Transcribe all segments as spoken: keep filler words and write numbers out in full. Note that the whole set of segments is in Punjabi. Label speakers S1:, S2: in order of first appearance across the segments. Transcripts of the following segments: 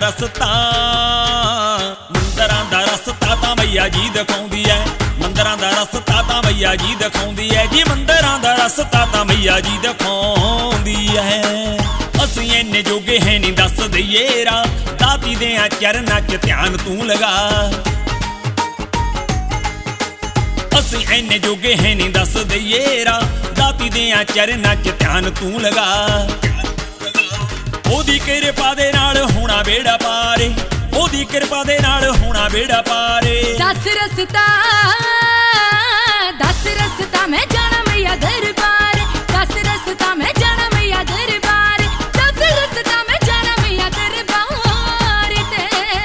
S1: ਰਸਤਾ ਮੰਦਰਾਂ ਦਾ ਰਸਤਾ ਤਾਂ ਮਈਆ ਜੀ ਦਿਖਾਉਂਦੀ ਐ ਮੰਦਰਾਂ ਦਾ ਰਸਤਾ ਤਾਂ ਮਈਆ ਜੀ ਦਿਖਾਉਂਦੀ ਐ ਜੀ ਮੰਦਰਾਂ ਦਾ ਰਸਤਾ ਤਾਂ ਮਈਆ ਜੀ ਦਿਖਾਉਂਦੀ ਐ ਅਸੀਂ ਇੰਨੇ ਜੋਗੇ ਹੈ ਨਹੀਂ ਦੱਸ ਦਈਏ ਰਾ ਦਾਤੀ ਦੇ ਆ ਚਰਨਾਂ 'ਚ ਧਿਆਨ ਤੂੰ ਲਗਾ ਅਸੀਂ ਇੰਨੇ ਜੋਗੇ ਹੈ ਨਹੀਂ ਦੱਸ ਦਈਏ ਰਾ ਦਾਤੀ ਦੇ ਆ ਚਰਨਾਂ 'ਚ ਧਿਆਨ ਤੂੰ ਲਗਾ ਉਹਦੀ ਕਿਰਪਾ ਦੇ ਨਾਲ ਹੋਣਾ ਬੇੜਾ ਪਾਰੇ ਉਹਦੀ ਕਿਰਪਾ ਦੇ ਨਾਲ ਹੋਣਾ ਬੇੜਾ ਪਾਰੇ
S2: ਦੱਸ ਰਸਤਾ ਦੱਸ ਰਸਤਾ ਮੈਂ ਜਾਣਾ ਮਈਆ ਦਰਬਾਰ ਦੱਸ ਰਸਤਾ ਮੈਂ ਜਾਣਾ ਮਈਆ ਦਰਬਾਰ ਦੱਸ ਰਸਤਾ ਮੈਂ ਜਾਣਾ ਮਈਆ ਦਰਬਾਰ ਤੇ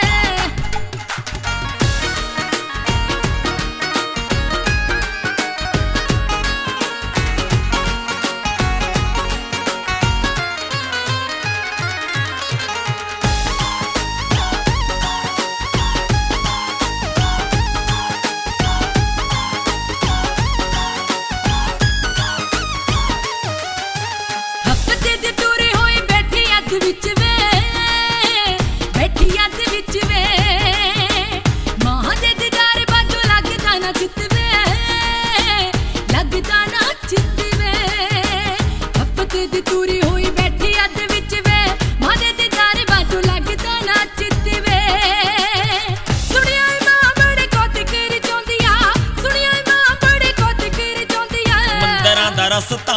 S1: ਰਸਤਾ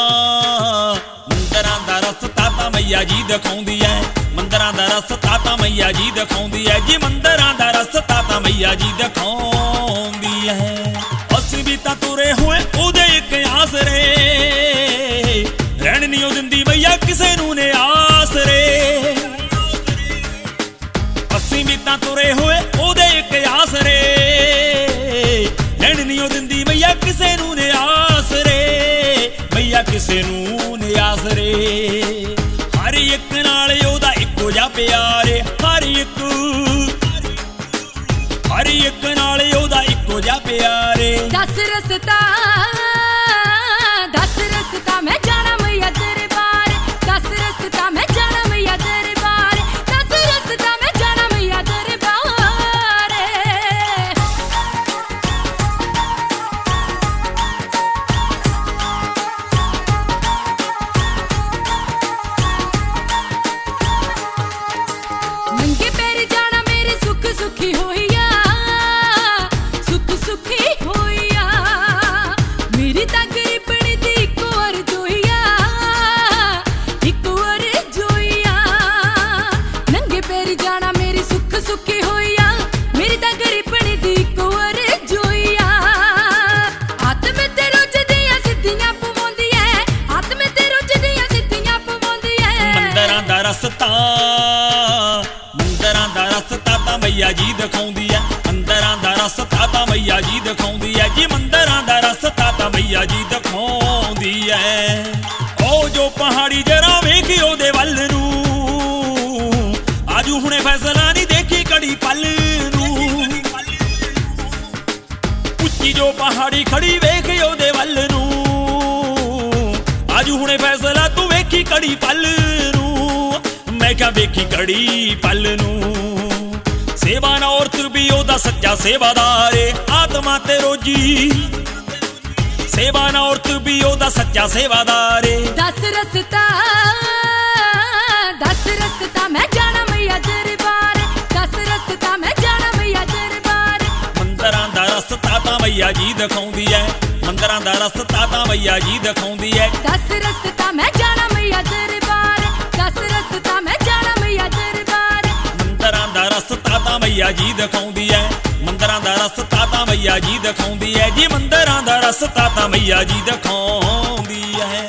S1: ਮੰਦਰਾਂ ਦਾ ਰਸਤਾ ਤਾਂ ਮਈਆ ਜੀ ਦਿਖਾਉਂਦੀ ਐ ਮੰਦਰਾਂ ਦਾ ਰਸਤਾ ਤਾਂ ਮਈਆ ਜੀ ਦਿਖਾਉਂਦੀ ਐ ਜੀ ਮੰਦਰਾਂ ਦਾ ਰਸਤਾ ਤਾਂ ਮਈਆ ਜੀ ਦਿਖਾਉਂਦੀ ਐ ਅਸੀਂ ਵੀ ਤਾਂ ਤੁਰੇ ਹੋਏ ਉਹਦੇ ਇੱਕ ਆਸਰੇ ਰਹਿਣ ਨਹੀਂ ਉਹ ਦਿੰਦੀ ਮਈਆ ਕਿਸੇ ਨੂੰ ਨੇ ਆਸਰੇ ਅਸੀਂ ਵੀ ਤਾਂ ਤੁਰੇ ਹੋਏ ਉਹਦੇ ਇੱਕ ਆਸਰੇ ਰਹਿਣ ਨਹੀਂ ਉਹ ਦਿੰਦੀ ਮਈਆ ਕਿਸੇ ਨੂੰ ਨੇ ਆਸਰੇ ਮਈਆ ਕਿਸੇ ਨੂੰ ਨੀ ਆਸਰੇ ਹਰ ਇੱਕ ਨਾਲ ਉਹਦਾ ਇੱਕੋ ਜਿਹਾ ਪਿਆਰ ਹਰ ਇੱਕ ਹਰ ਇੱਕ ਨਾਲ ਉਹਦਾ ਇੱਕੋ ਜਿਹਾ ਪਿਆਰ
S2: ਦੱਸ ਰਸਤਾ ਦੱਸ ਰਸਤਾ ਮੈਂ ਜਾਣਾ ਮਈਆ ਦਰਬਾਰ ਦੱਸ ਰਸਤਾ ਮੈਂ ਜਾਣਾ ਮਈਆ ਦਰਬਾਰ ਦੱਸ ਰਸਤਾ ਮੈਂ ਜਾਣਾ ਮਈਆ ਦਰਬਾਰ ਨੰਗੇ ਪੈਰ ਜਾਣਾ ਮੇਰੇ ਸੁੱਖ ਸੁਖੀ ਹੋਈਆ ਸੁੱਖ ਸੁਖੀ ਹੋਈਆ ਮੇਰੀ ਤਾਂ ਗਰੀਬਣੀ ਦੀ ਇੱਕ ਵਾਰ ਜੋਈਆ ਇੱਕ ਵਾਰ ਜੋਈਆ ਨੰਗੇ ਪੈਰ ਜਾਣਾ ਮੇਰੀ ਸੁੱਖ ਸੁਖੀ ਹੋਈਆ ਮੇਰੀ ਤਾਂ ਗਰੀਬਣੀ ਦੀ ਇੱਕ ਵਾਰ ਜੋਈਆ ਆਤਮੇ ਤੇ ਰੁੱਝਦੀਆਂ ਸਿੱਧੀਆਂ ਪਵਾਉਂਦੀ ਐ ਆਤਮੇ ਤੇ ਰੁੱਝਦੀਆਂ ਸਿੱਧੀਆਂ ਪਵਾਉਂਦੀ ਐ
S1: ਮੰਦਰਾਂ ਦਾ ਰਸਤਾ ਮੰਦਰਾਂ ਦਾ ਰਸਤਾ ਤਾਂ ਮਈਆ ਜੀ ਦਿਖਾਉਂਦੀ ਐ ਮੰਦਰਾਂ ਦਾ ਰਸਤਾ ਤਾਂ ਮਈਆ ਜੀ ਦਿਖਾਉਂਦੀ ਐ ਜੀ ਮੰਦਰਾਂ ਦਾ ਰਸਤਾ ਤਾਂ ਮਈਆ ਜੀ ਦਿਖਾਉਂਦੀ ਐ ਉਹ ਜੋ ਪਹਾੜੀ ਜਰਾ ਵੇਖੀ ਉਹਦੇ ਵੱਲ ਨੂੰ ਆਜੂ ਹੁਣੇ ਫੈਸਲਾ ਨਹੀਂ ਦੇਖੀ ਕੜੀ ਪਲ ਨੂੰ ਉੱਚੀ ਜੋ ਪਹਾੜੀ ਖੜੀ ਵੇਖੀ ਉਹਦੇ ਵੱਲ ਨੂੰ ਆਜੂ ਹੁਣੇ ਫੈਸਲਾ ਤੂੰ ਵੇਖੀ ਕੜੀ ਪਲ ਨੂੰ ਮੈਂ ਕਿਹਾ ਵੇਖੀ ਕੜੀ ਪਲ ਨੂੰ ਸੇਵਾ ਨਾ ਔਰਤ ਵੀ ਉਹਦਾ ਸੱਚਾ ਸੇਵਾਦਾਰ ਏ ਆਤਮਾ ਤੇ ਰੋਜੀ ਸੇਵਾ ਨਾ ਔਰਤ ਵੀ ਉਹਦਾ ਸੱਚਾ ਸੇਵਾਦਾਰ ਏ
S2: ਦੱਸ ਰਸਤਾ ਦੱਸ ਰਸਤਾ ਮੈਂ ਜਾਣਾ ਮਈਆ ਦਰਬਾਰ ਦੱਸ ਰਸਤਾ ਮੈਂ ਜਾਣਾ ਮਈਆ ਦਰਬਾਰ
S1: ਮੰਦਰਾਂ ਦਾ ਰਸਤਾ ਤਾਂ ਮਈਆ ਜੀ ਦਿਖਾਉਂਦੀ ਐ ਮੰਦਰਾਂ ਦਾ ਰਸਤਾ ਤਾਂ ਮਈਆ ਜੀ ਦਿਖਾਉਂਦੀ ਐ
S2: ਦੱਸ ਰਸਤਾ ਮੈਂ ਜਾਣਾ ਮਈਆ ਦਰਬਾਰ ਦੱਸ ਰਸਤਾ ਮੈਂ ਜਾਣਾ ਮਈਆ ਦਰਬਾਰ
S1: ਮੰਦਰਾਂ ਦਾ ਰਸਤਾ ਤਾਂ ਮਈਆ ਜੀ ਦਿਖਾਉਂਦੀ ਐ ਮੰਦਰਾਂ ਦਾ ਰਸਤਾ ਤਾਂ ਮਈਆ ਜੀ ਦਿਖਾਉਂਦੀ ਐ ਜੀ ਮੰਦਰਾਂ ਦਾ ਰਸਤਾ ਤਾਂ ਮਈਆ ਜੀ ਦਿਖਾਉਂਦੀ ਐ।